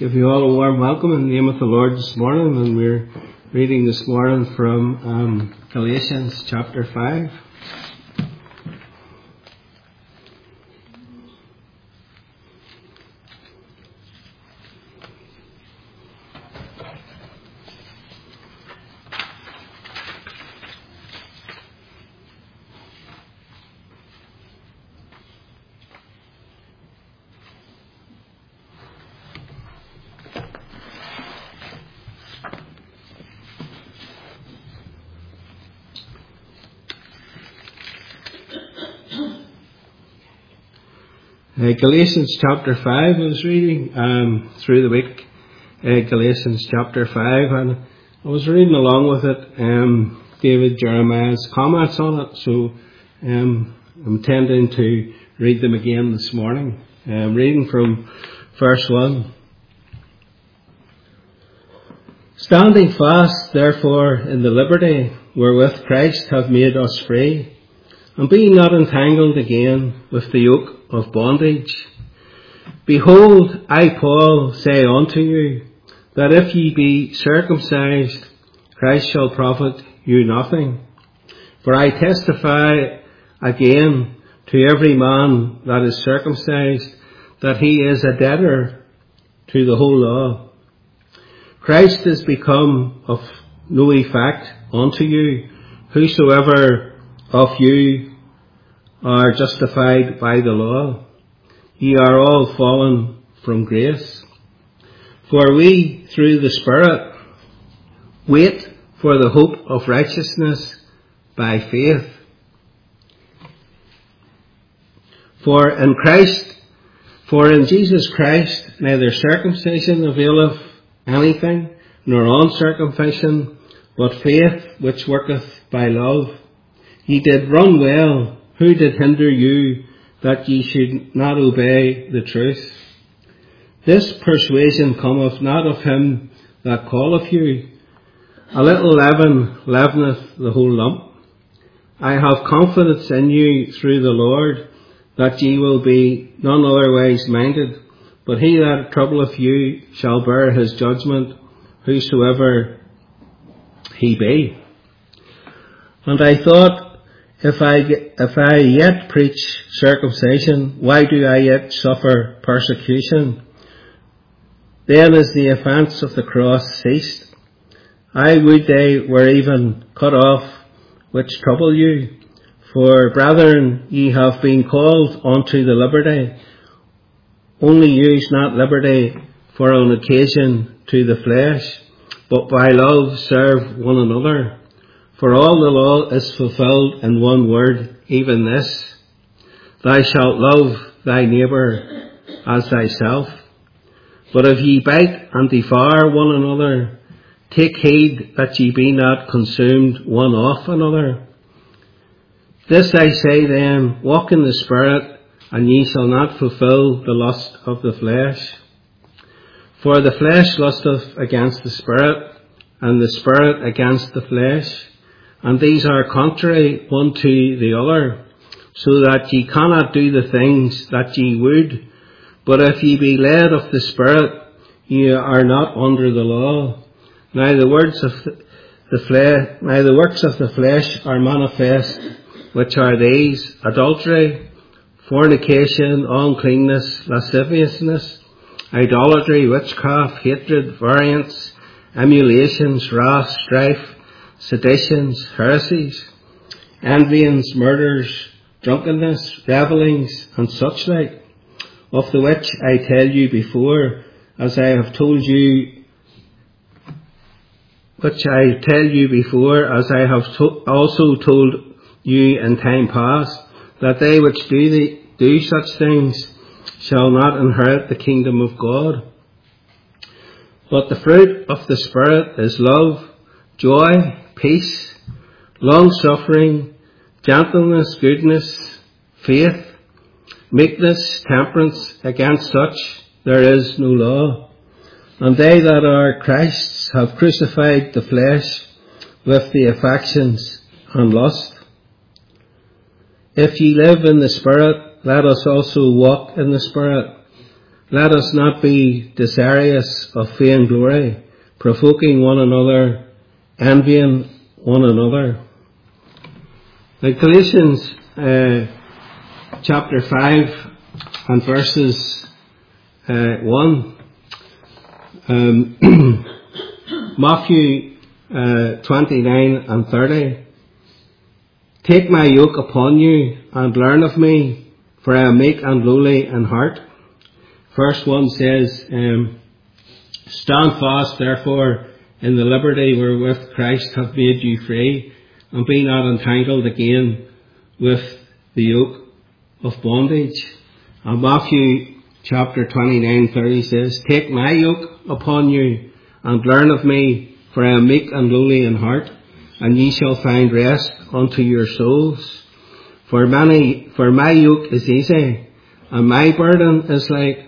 give you all a warm welcome in the name of the Lord this morning, and we're reading this morning from Galatians chapter 5. Galatians chapter 5, I was reading through the week, Galatians chapter 5, and I was reading along with it, David Jeremiah's comments on it, so I'm intending to read them again this morning. Reading from verse 1. Standing fast, therefore, in the liberty wherewith Christ hath made us free, and be not entangled again with the yoke of bondage. Behold, I, Paul, say unto you, that if ye be circumcised, Christ shall profit you nothing. For I testify again to every man that is circumcised, that he is a debtor to the whole law. Christ is become of no effect unto you, whosoever of you are justified by the law. Ye are all fallen from grace. For we, through the Spirit, wait for the hope of righteousness by faith. For in Jesus Christ neither circumcision availeth anything, nor uncircumcision, but faith which worketh by love. Ye did run well. Who did hinder you that ye should not obey the truth? This persuasion cometh not of him that calleth you. A little leaven leaveneth the whole lump. I have confidence in you through the Lord, that ye will be none otherwise minded, but he that troubleth you shall bear his judgment, whosoever he be. And I thought, if I yet preach circumcision, why do I yet suffer persecution? Then is the offence of the cross ceased. I would they were even cut off which trouble you. For brethren, ye have been called unto the liberty. Only use not liberty for an occasion to the flesh, but by love serve one another. For all the law is fulfilled in one word, even this: Thou shalt love thy neighbour as thyself. But if ye bite and devour one another, take heed that ye be not consumed one of another. This I say then, walk in the Spirit, and ye shall not fulfill the lust of the flesh. For the flesh lusteth against the Spirit, and the Spirit against the flesh. And these are contrary one to the other, so that ye cannot do the things that ye would. But if ye be led of the Spirit, ye are not under the law. Now the works of the flesh are manifest, which are these: adultery, fornication, uncleanness, lasciviousness, idolatry, witchcraft, hatred, variance, emulations, wrath, strife, seditions, heresies, envyings, murders, drunkenness, revellings, and such like, of the which I tell you before, as I have also told you in time past, that they which do such things shall not inherit the kingdom of God. But the fruit of the Spirit is love, joy, peace, long-suffering, gentleness, goodness, faith, meekness, temperance. Against such there is no law. And they that are Christ's have crucified the flesh with the affections and lust. If ye live in the Spirit, let us also walk in the Spirit. let us not be desirous of vain glory, provoking one another, envying one another. Now Galatians chapter 5 and verses 1. Matthew 29 and 30. Take my yoke upon you and learn of me, for I am meek and lowly in heart. Verse 1 says, stand fast therefore in the liberty wherewith Christ hath made you free, and be not entangled again with the yoke of bondage. And Matthew chapter 29:30 says, take my yoke upon you and learn of me, for I am meek and lowly in heart, and ye shall find rest unto your souls. For my yoke is easy, and my burden is light.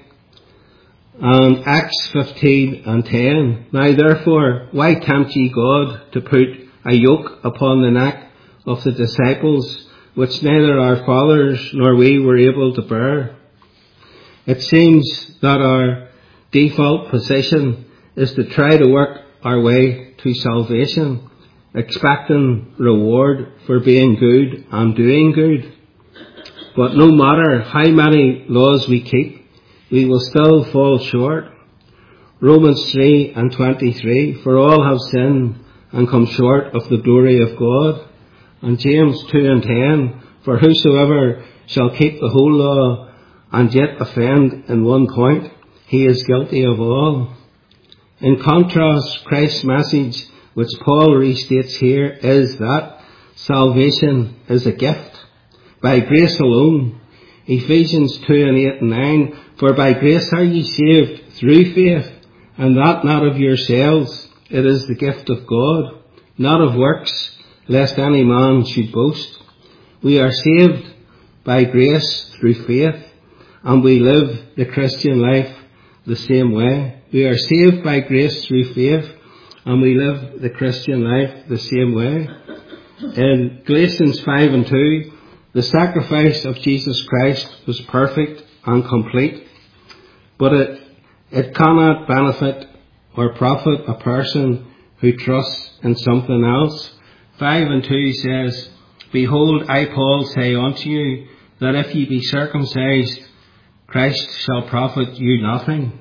And Acts 15 and 10. Now therefore, why tempt ye God to put a yoke upon the neck of the disciples, which neither our fathers nor we were able to bear? It seems that our default position is to try to work our way to salvation, expecting reward for being good and doing good. But no matter how many laws we keep, we will still fall short. Romans 3 and 23, for all have sinned and come short of the glory of God. And James 2 and 10, for whosoever shall keep the whole law and yet offend in one point, he is guilty of all. In contrast, Christ's message, which Paul restates here, is that salvation is a gift by grace alone. Ephesians 2 and 8 and 9, for by grace are ye saved through faith, and that not of yourselves, it is the gift of God, not of works, lest any man should boast. We are saved by grace through faith, and we live the Christian life the same way. We are saved by grace through faith, and we live the Christian life the same way. In Galatians 5 and 2, the sacrifice of Jesus Christ was perfect and complete, but it cannot benefit or profit a person who trusts in something else. 5 and 2 says, behold, I, Paul, say unto you, that if ye be circumcised, Christ shall profit you nothing.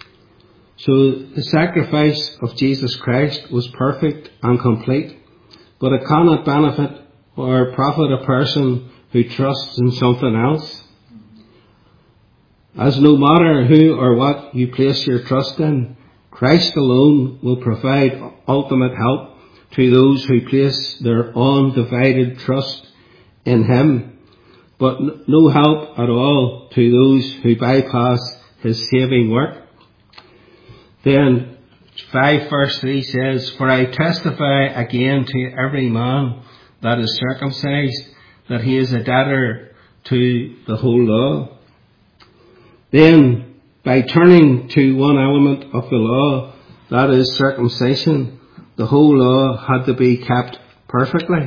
So the sacrifice of Jesus Christ was perfect and complete, but it cannot benefit or profit a person who trusts in something else. As no matter who or what you place your trust in, Christ alone will provide ultimate help to those who place their undivided trust in Him, but no help at all to those who bypass His saving work. Then 5 verse 3 says, for I testify again to every man that is circumcised, that he is a debtor to the whole law. Then, by turning to one element of the law, that is circumcision, the whole law had to be kept perfectly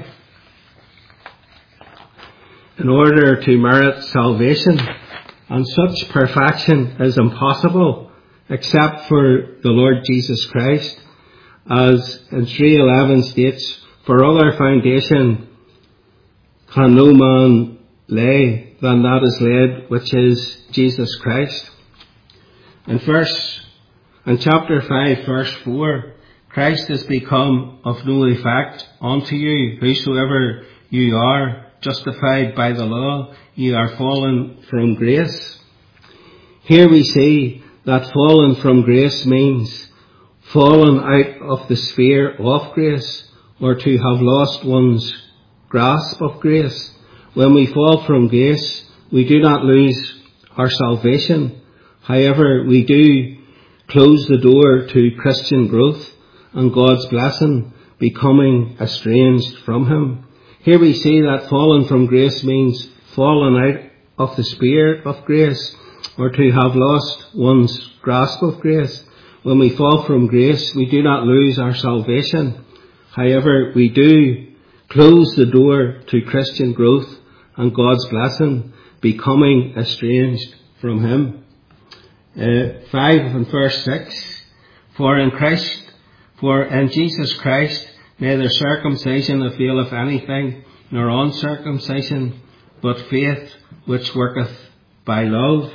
in order to merit salvation. And such perfection is impossible except for the Lord Jesus Christ. As in 3:11 states, for other foundation can no man lay than that is laid, which is Jesus Christ. In chapter 5 verse 4, Christ is become of no effect unto you, whosoever you are, justified by the law, ye are fallen from grace. Here we see that fallen from grace means fallen out of the sphere of grace, or to have lost one's grasp of grace. When we fall from grace, we do not lose our salvation. However, we do close the door to Christian growth and God's blessing, becoming estranged from Him. Here we see that fallen from grace means fallen out of the sphere of grace, or to have lost one's grasp of grace. When we fall from grace, we do not lose our salvation. However, we do close the door to Christian growth and God's blessing, becoming estranged from Him. 5 and verse 6. For in Jesus Christ neither circumcision availeth anything, nor uncircumcision, but faith which worketh by love.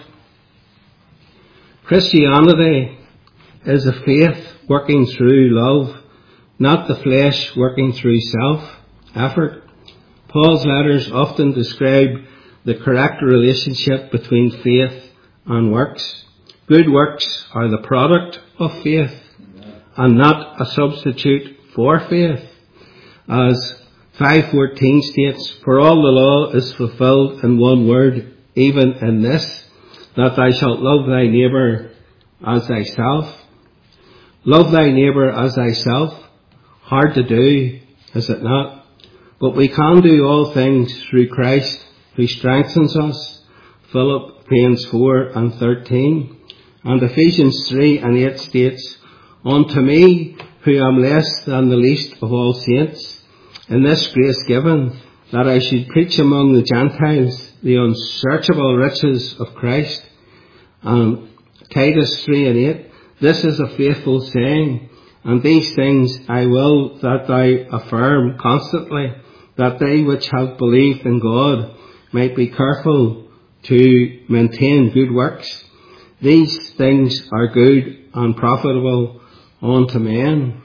Christianity is a faith working through love, not the flesh working through self-effort. Paul's letters often describe the correct relationship between faith and works. Good works are the product of faith and not a substitute for faith. As 5:14 states, for all the law is fulfilled in one word, even in this, that thou shalt love thy neighbour as thyself. Love thy neighbour as thyself. Hard to do, is it not? But we can do all things through Christ who strengthens us. Philippians 4 and 13. And Ephesians 3 and 8 states, unto me, who am less than the least of all saints, in this grace given, that I should preach among the Gentiles the unsearchable riches of Christ. And Titus 3 and 8, this is a faithful saying, and these things I will that thou affirm constantly, that they which have believed in God might be careful to maintain good works. These things are good and profitable unto men.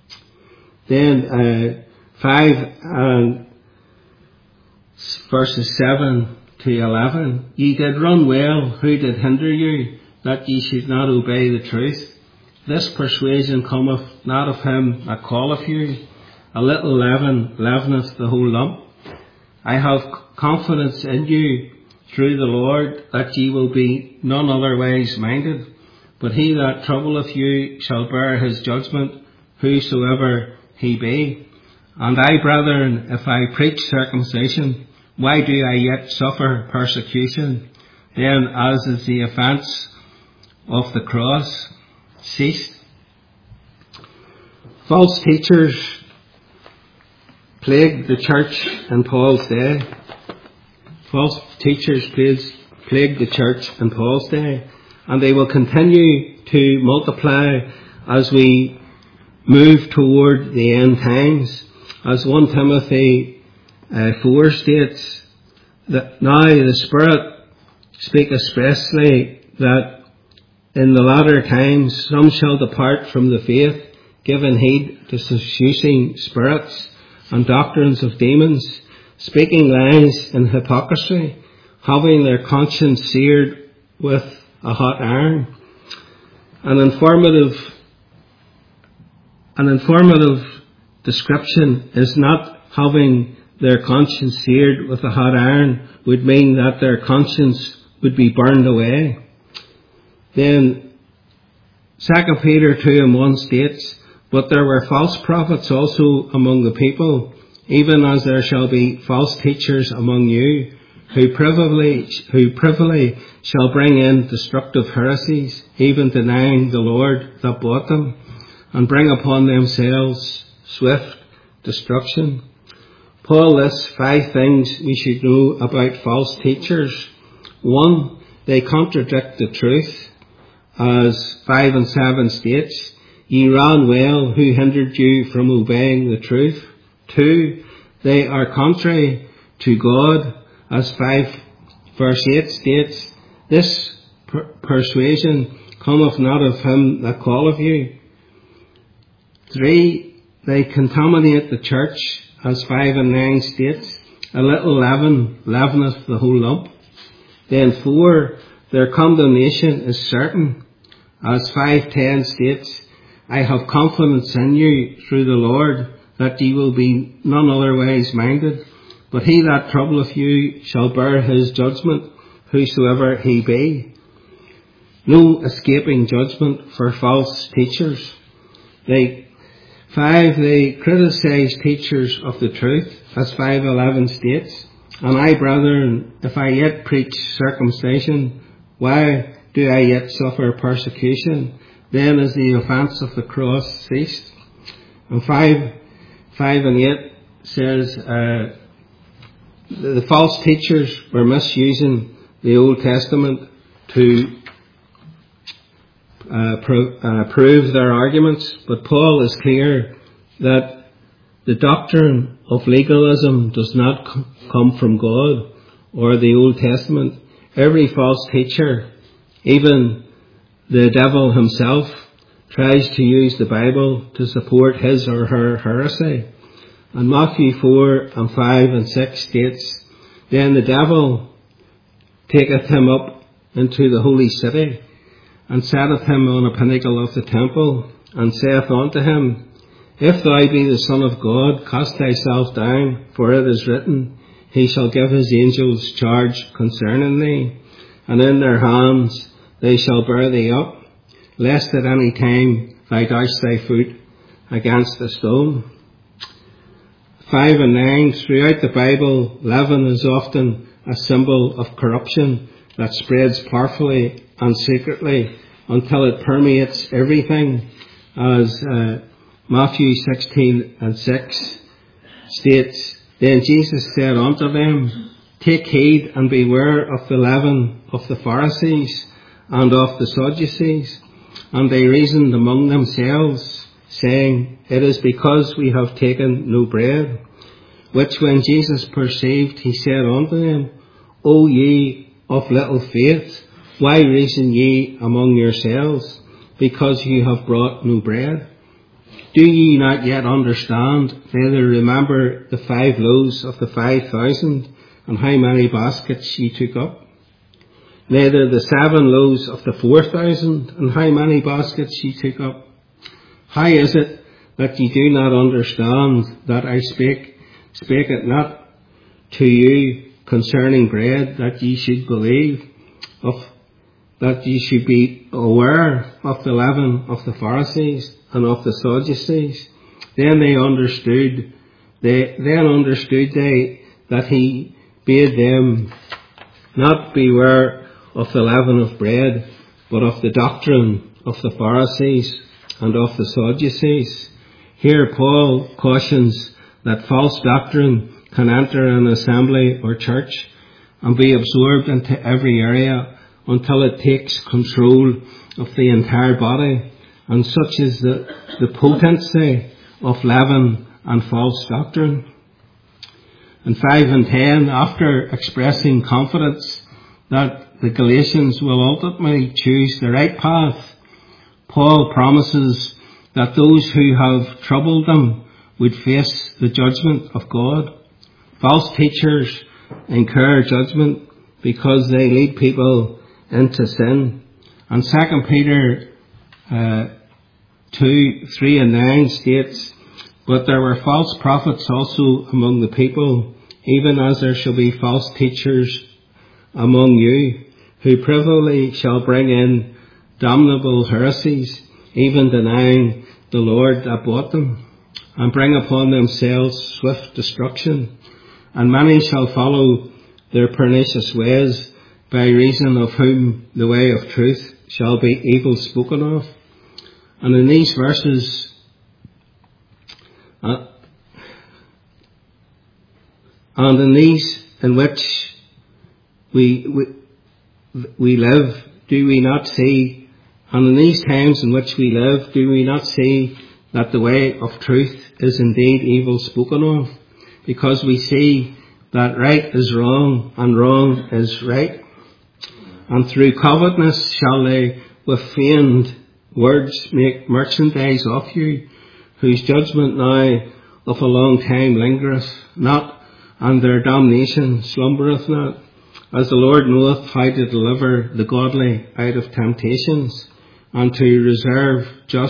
Then 5 and verses 7 to 11. Ye did run well, who did hinder you, that ye should not obey the truth? This persuasion cometh not of him that calleth you. A little leaven leaveneth the whole lump. I have confidence in you through the Lord, that ye will be none otherwise minded. But he that troubleth you shall bear his judgment, whosoever he be. And I, brethren, if I preach circumcision, why do I yet suffer persecution? Then as is the offence of the cross ceased. False teachers plagued the church in Paul's day. False teachers plagued the church in Paul's day, and they will continue to multiply as we move toward the end times. As 1 Timothy 4 states, that now the Spirit speak expressly that in the latter times some shall depart from the faith, giving heed to seducing spirits and doctrines of demons, speaking lies in hypocrisy, having their conscience seared with a hot iron. An informative description is not having their conscience seared with a hot iron would mean that their conscience would be burned away. Then 2 Peter 2 and 1 states, but there were false prophets also among the people, even as there shall be false teachers among you, who privily shall bring in destructive heresies, even denying the Lord that bought them, and bring upon themselves swift destruction. Paul lists 5 things we should know about false teachers. 1, they contradict the truth, as 5 and 7 states, ye ran well, who hindered you from obeying the truth? 2, they are contrary to God, as 5 verse 8 states, this persuasion cometh not of him that calleth you. 3, they contaminate the church, as 5 and 9 states, a little leaven leaveneth the whole lump. Then 4, their condemnation is certain, as 5:10 states, I have confidence in you through the Lord, that ye will be none otherwise minded. But he that troubleth you shall bear his judgment, whosoever he be. No escaping judgment for false teachers. 5, they criticize teachers of the truth, as 5:11 states. And I, brethren, if I yet preach circumcision, why do I yet suffer persecution? Then is the offence of the cross ceased. And 5 and 8 says, the false teachers were misusing the Old Testament to prove their arguments. But Paul is clear that the doctrine of legalism does not come from God or the Old Testament. Every false teacher, even the devil himself, tries to use the Bible to support his or her heresy. And Matthew 4:5-6 states, "Then the devil taketh him up into the holy city, and setteth him on a pinnacle of the temple, and saith unto him, If thou be the Son of God, cast thyself down, for it is written, He shall give his angels charge concerning thee, and in their hands they shall bear thee up, lest at any time thou dash thy foot against a stone." 5 and 9, throughout the Bible, leaven is often a symbol of corruption that spreads powerfully and secretly until it permeates everything, as Matthew 16:6 states, "Then Jesus said unto them, Take heed and beware of the leaven of the Pharisees and of the Sadducees. And they reasoned among themselves, saying, It is because we have taken no bread. Which when Jesus perceived, he said unto them, O ye of little faith, why reason ye among yourselves, because ye have brought no bread? Do ye not yet understand, neither remember the 5 loaves of the 5,000, and how many baskets ye took up? Neither the 7 loaves of the 4,000, and how many baskets ye took up? How is it that ye do not understand that I spake it not to you concerning bread, that ye should believe that ye should be aware of the leaven of the Pharisees and of the Sadducees? Then understood they that he bade them not beware of the leaven of bread, but of the doctrine of the Pharisees and of the Sadducees. Here Paul cautions that false doctrine can enter an assembly or church and be absorbed into every area until it takes control of the entire body, and such is the potency of leaven and false doctrine. And 5 and 10, after expressing confidence that the Galatians will ultimately choose the right path, Paul promises that those who have troubled them would face the judgment of God. False teachers incur judgment because they lead people into sin. And 2 Peter 2:3-9 states, "But there were false prophets also among the people, even as there shall be false teachers among you, who privily shall bring in damnable heresies, even denying the Lord that bought them, and bring upon themselves swift destruction. And many shall follow their pernicious ways, by reason of whom the way of truth shall be evil spoken of." And in these verses, and in these in which we live, do we not see, and in these times in which we live, do we not see that the way of truth is indeed evil spoken of? Because we see that right is wrong and wrong is right. And through covetousness shall they with feigned words make merchandise of you, whose judgment now of a long time lingereth not, and their damnation slumbereth not, as the Lord knoweth how to deliver the godly out of temptations, and to reserve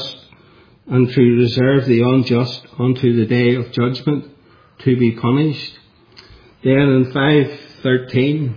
the unjust unto the day of judgment, to be punished. Then in 5:13,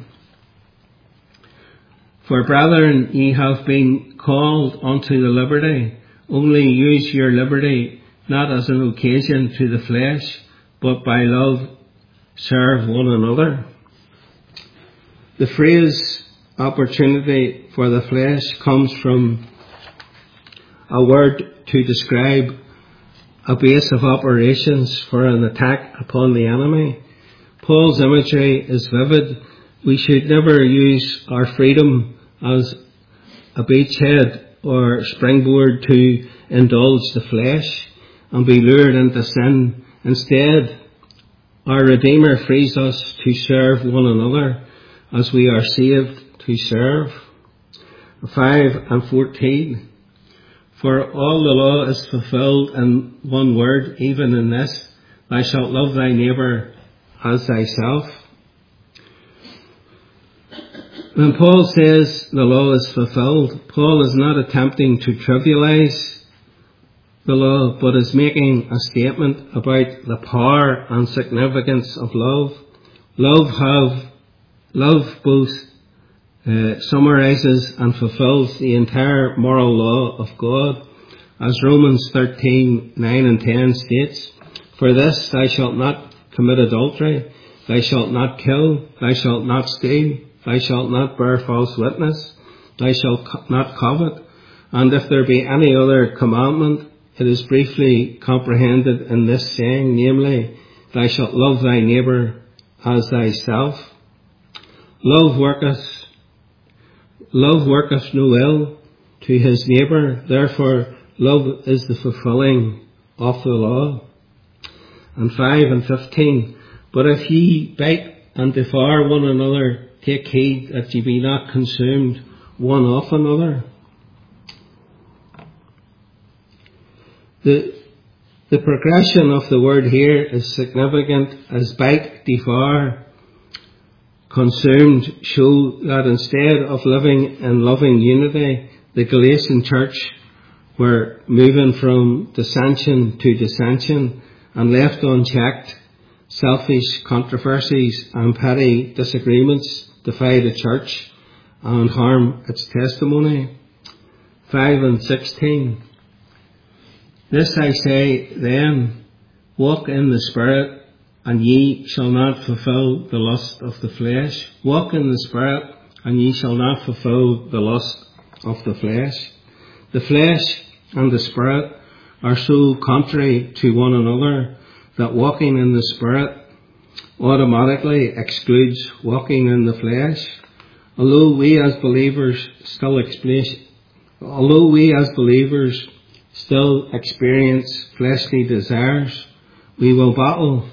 "For brethren, ye have been called unto the liberty. Only use your liberty not as an occasion to the flesh, but by love serve one another." The phrase opportunity for the flesh comes from a word to describe a base of operations for an attack upon the enemy. Paul's imagery is vivid. We should never use our freedom as a beachhead or springboard to indulge the flesh and be lured into sin. Instead, our Redeemer frees us to serve one another as we are saved to serve. 5 and 14. For all the law is fulfilled in one word, even in this, thou shalt love thy neighbour as thyself. When Paul says the law is fulfilled, Paul is not attempting to trivialize the law, but is making a statement about the power and significance of love. Love both summarizes and fulfills the entire moral law of God, as Romans 13:9 and 10 states, for this thou shalt not commit adultery, thou shalt not kill, thou shalt not steal, thou shalt not bear false witness, thou shalt not covet, and if there be any other commandment, it is briefly comprehended in this saying, namely, thou shalt love thy neighbour as thyself. Love worketh no ill to his neighbour, therefore love is the fulfilling of the law. And 5 and 15, but if ye bite and devour one another, take heed that ye be not consumed one of another. The progression of the word here is significant, as bite, devour, consumed show that instead of living in loving unity, the Galatian church were moving from dissension to dissension, and left unchecked, selfish controversies and petty disagreements divide the church and harm its testimony. 5 and 16. This I say then, walk in the Spirit, and ye shall not fulfill the lust of the flesh. Walk in the Spirit, and ye shall not fulfill the lust of the flesh. The flesh and the Spirit are so contrary to one another that walking in the Spirit automatically excludes walking in the flesh. Although we as believers still experience fleshly desires, we will battle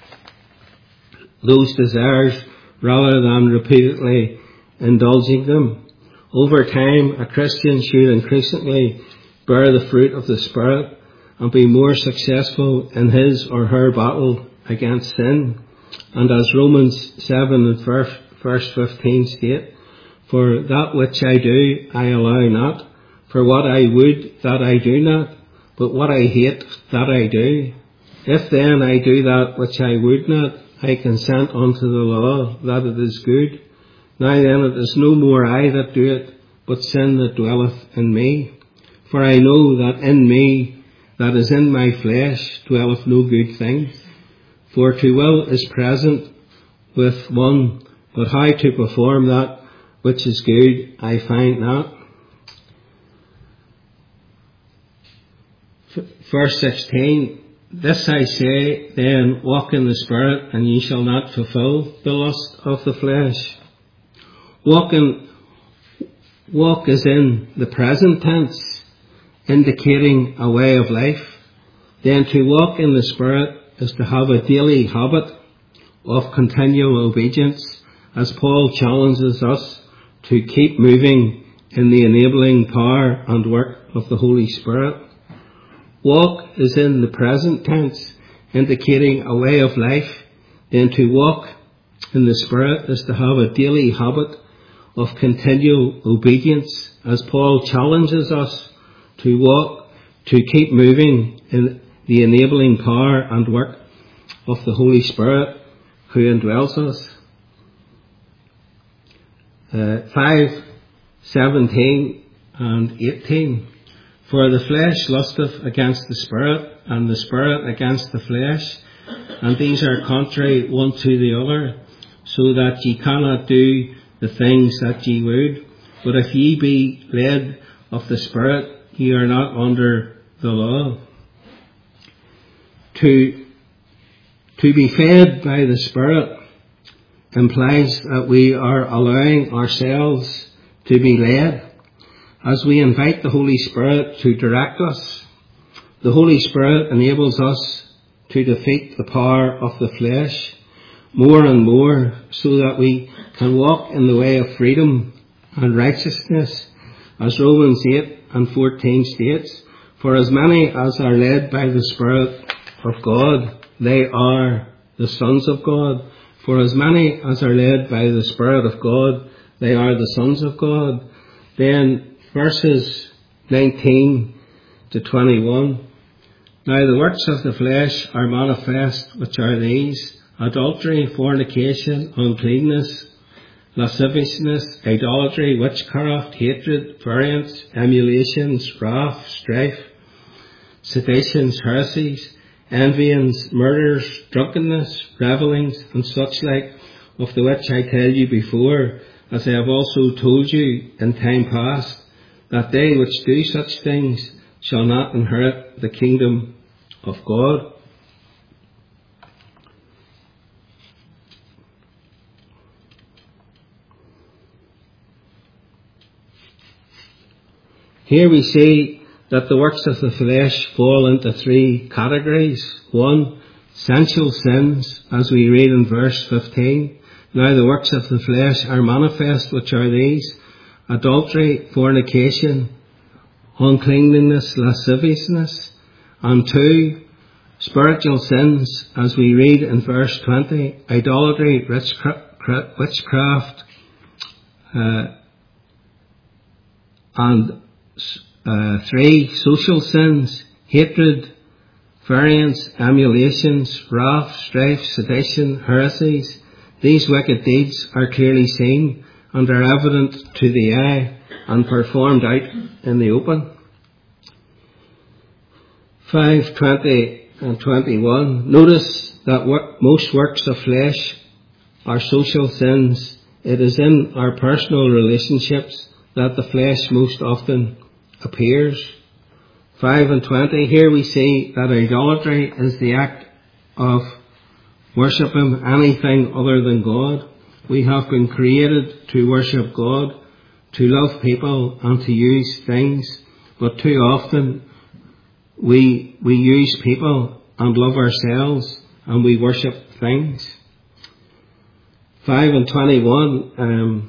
those desires rather than repeatedly indulging them. Over time, a Christian should increasingly bear the fruit of the Spirit and be more successful in his or her battle against sin. And as Romans 7 and verse 15 state, for that which I do, I allow not. For what I would, that I do not. But what I hate, that I do. If then I do that which I would not, I consent unto the law that it is good. Now then it is no more I that do it, but sin that dwelleth in me. For I know that in me, that is in my flesh, dwelleth no good thing. For to will is present with one, but how to perform that which is good I find not. Verse 16, this I say, then walk in the Spirit, and ye shall not fulfill the lust of the flesh. Walk is in the present tense, indicating a way of life. Then to walk in the Spirit is to have a daily habit of continual obedience, as Paul challenges us to keep moving in the enabling power and work of the Holy Spirit. Walk is in the present tense, indicating a way of life. Then to walk in the Spirit is to have a daily habit of continual obedience, as Paul challenges us to keep moving in the enabling power and work of the Holy Spirit who indwells us. 5:17 and 18. For the flesh lusteth against the Spirit, and the Spirit against the flesh, and these are contrary one to the other, so that ye cannot do the things that ye would. But if ye be led of the Spirit, ye are not under the law. To be fed by the Spirit implies that we are allowing ourselves to be led. as we invite the Holy Spirit to direct us. The Holy Spirit enables us to defeat the power of the flesh more and more, so that we can walk in the way of freedom and righteousness, as Romans 8:14 states, "For as many as are led by the Spirit of God, they are the sons of God. For as many as are led by the Spirit of God, they are the sons of God." Then verses 19 to 21. "Now the works of the flesh are manifest, which are these: adultery, fornication, uncleanness, lasciviousness, idolatry, witchcraft, hatred, variance, emulations, wrath, strife, seditions, heresies, envyings, murders, drunkenness, revellings, and such like, of the which I tell you before, as I have also told you in time past, that they which do such things shall not inherit the kingdom of God." Here we see that the works of the flesh fall into three categories. One, sensual sins, as we read in verse 15. "Now the works of the flesh are manifest, which are these: adultery, fornication, uncleanness, lasciviousness." And two, spiritual sins, as we read in verse 20, idolatry, witchcraft, and three, social sins: hatred, variance, emulations, wrath, strife, sedition, heresies. These wicked deeds are clearly seen and are evident to the eye and performed out in the open. 5:20 and 21. Notice that most works of flesh are social sins. It is in our personal relationships that the flesh most often appears. 5:20. Here we see that idolatry is the act of worshipping anything other than God. We have been created to worship God, to love people, and to use things. But too often we use people and love ourselves, and we worship things. 5:21.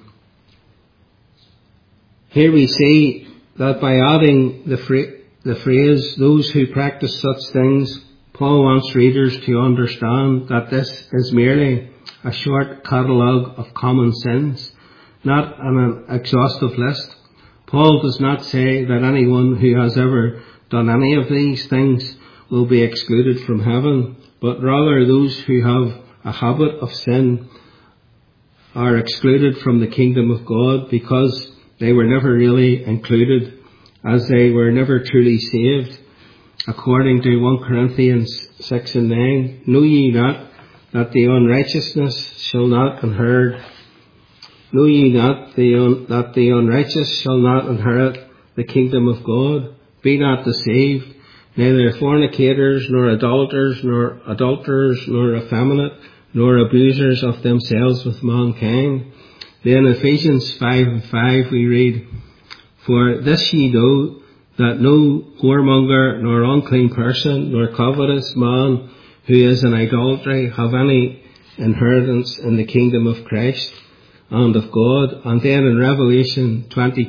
Here we see that by adding the phrase, "those who practice such things," Paul wants readers to understand that this is merely a short catalogue of common sins, not an exhaustive list. Paul does not say that anyone who has ever done any of these things will be excluded from heaven, but rather those who have a habit of sin are excluded from the kingdom of God because they were never really included, as they were never truly saved. According to 1 Corinthians 6:9, "Know ye not that the unrighteousness shall not inherit? Know ye not that the unrighteous shall not inherit the kingdom of God? Be not deceived, neither fornicators, nor idolaters, nor adulterers, nor effeminate, nor abusers of themselves with mankind." Then Ephesians 5:5 we read, "For this ye know, that no whoremonger, nor unclean person, nor covetous man who is in idolatry have any inheritance in the kingdom of Christ and of God." And then in Revelation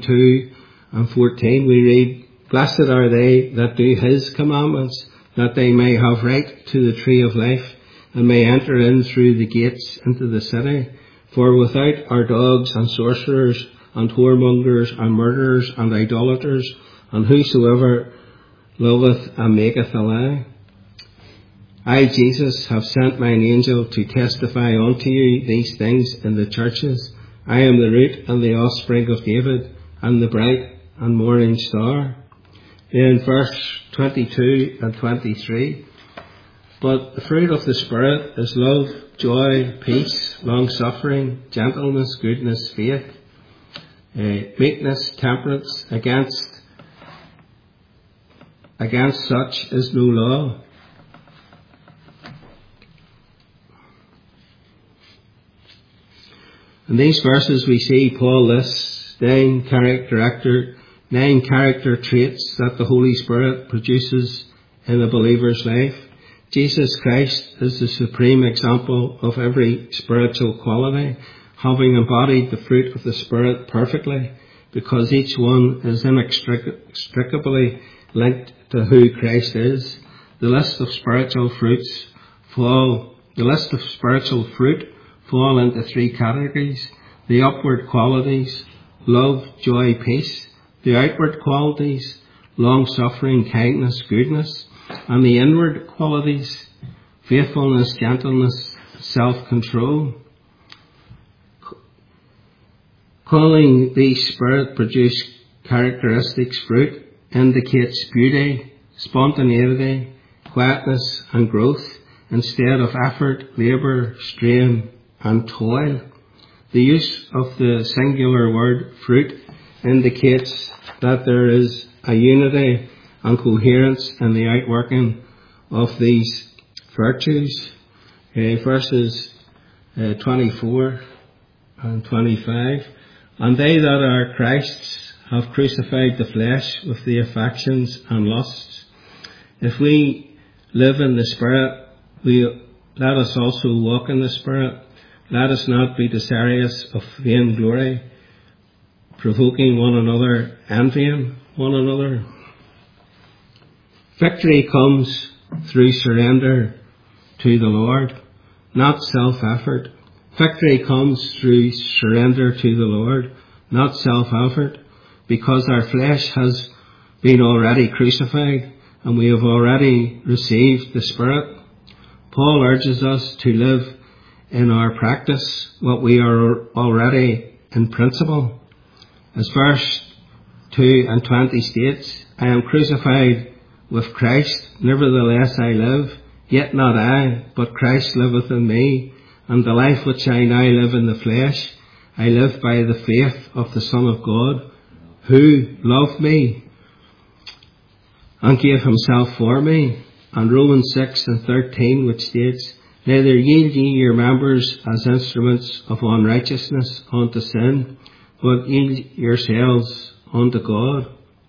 22:14 we read, "Blessed are they that do his commandments, that they may have right to the tree of life, and may enter in through the gates into the city. For without are dogs and sorcerers and whoremongers and murderers and idolaters, and whosoever loveth and maketh a lie. I, Jesus, have sent mine angel to testify unto you these things in the churches. I am the root and the offspring of David, and the bright and morning star." In verse 22 and 23, "But the fruit of the Spirit is love, joy, peace, long-suffering, gentleness, goodness, faith, meekness, temperance. Against such is no law." In these verses we see Paul lists 9 9 character traits that the Holy Spirit produces in a believer's life. Jesus Christ is the supreme example of every spiritual quality, having embodied the fruit of the Spirit perfectly, because each one is inextricably linked to who Christ is. The list of spiritual fruit fall into 3 categories: the upward qualities, love, joy, peace; the outward qualities, long-suffering, kindness, goodness; and the inward qualities, faithfulness, gentleness, self-control. Calling these Spirit-produced characteristics fruit indicates beauty, spontaneity, quietness and growth, instead of effort, labour, strain and toil. The use of the singular word fruit indicates that there is a unity and coherence in the outworking of these virtues. Verses 24 and 25. And they that are Christ's have crucified the flesh with the affections and lusts. If we live in the Spirit, let us also walk in the Spirit. Let us not be desirous of vain glory, provoking one another, envying one another. Victory comes through surrender to the Lord, not self-effort. Victory comes through surrender to the Lord, not self-effort, because our flesh has been already crucified and we have already received the Spirit. Paul urges us to live in our practice what we are already in principle. As verse 2 and 20 states, I am crucified with Christ, nevertheless I live, yet not I, but Christ liveth in me. And the life which I now live in the flesh, I live by the faith of the Son of God, who loved me and gave himself for me. And Romans 6 and 13, which states, neither yield ye your members as instruments of unrighteousness unto sin, but yield yourselves unto God.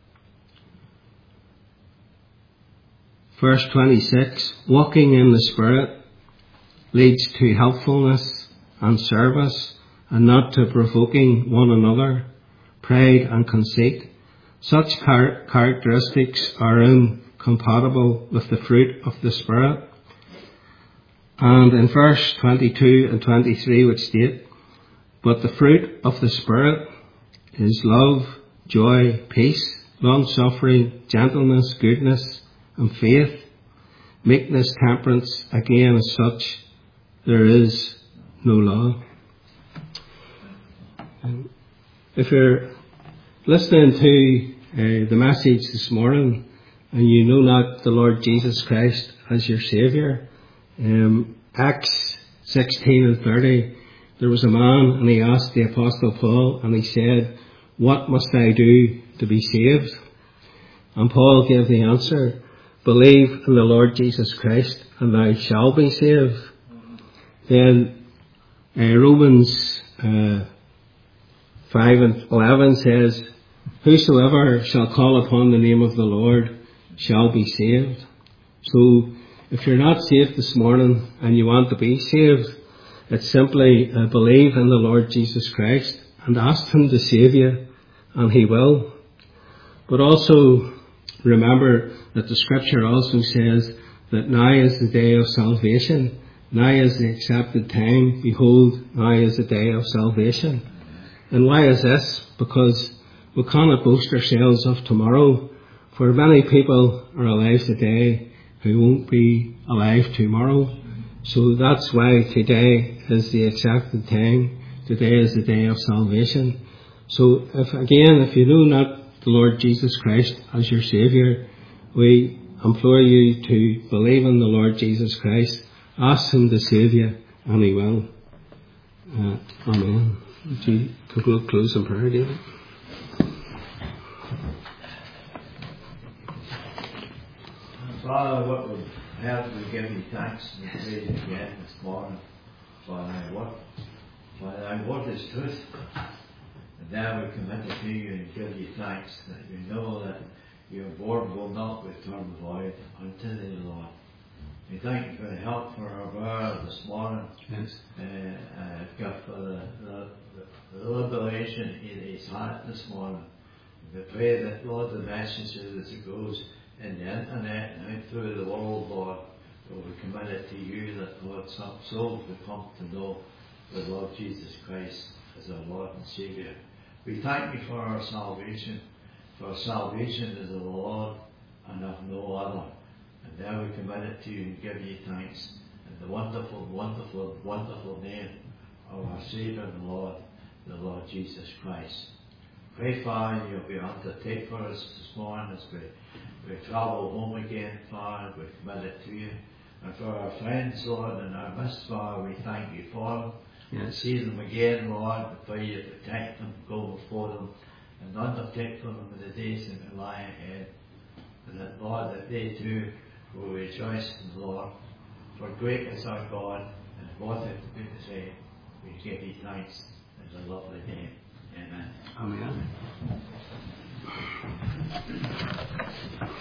Verse 26, walking in the Spirit leads to helpfulness and service, and not to provoking one another, pride and conceit. Such characteristics are incompatible with the fruit of the Spirit. And in verse 22 and 23, which state, but the fruit of the Spirit is love, joy, peace, long-suffering, gentleness, goodness, and faith, meekness, temperance. Again, as such, there is no law. And if you're listening to the message this morning and you know not the Lord Jesus Christ as your Saviour, Acts 16 and 30, there was a man and he asked the Apostle Paul and he said, what must I do to be saved? And Paul gave the answer, believe in the Lord Jesus Christ and thou shalt be saved. Then Romans 5 and 11 says, whosoever shall call upon the name of the Lord shall be saved. So if you're not saved this morning and you want to be saved, it's simply believe in the Lord Jesus Christ and ask him to save you, and he will. But also remember that the scripture also says that now is the day of salvation. Now is the accepted time. Behold, now is the day of salvation. And why is this? Because we cannot boast ourselves of tomorrow, for many people are alive today who won't be alive tomorrow. So that's why today is the accepted time. Today is the day of salvation. So if you know not the Lord Jesus Christ as your Saviour, we implore you to believe in the Lord Jesus Christ. Ask him to save you, and he will. Amen. Would you close in prayer, David? Father, what would help me give you thanks and praise again this morning for thy word. For thy word is truth, and now we commit it to you and give you thanks that you know that your word will not return void unto thee, Lord. We thank you for the help for our brother this morning. Yes. God, for the liberation in his heart this morning. We pray that, Lord, the message as it goes in the internet and out through the world, Lord, will be committed to you, that, Lord, some souls will come to know the Lord Jesus Christ as our Lord and Saviour. We thank you for our salvation, for salvation is of the Lord and of no other. And now we commit it to you and give you thanks in the wonderful, wonderful, wonderful name of our Saviour and Lord, the Lord Jesus Christ. Pray, Father, you'll be undertake for us this morning as we travel home again, Father. We commit it to you. And for our friends, Lord, in our midst, Father, we thank you for them. Yes. See them again, Lord. We pray you protect them, go before them, and undertake for them in the days that lie ahead. And that, Lord, that they too will rejoice in the Lord. For great is our God, and what it to say, we give you thanks in the lovely name. Amen. Amen.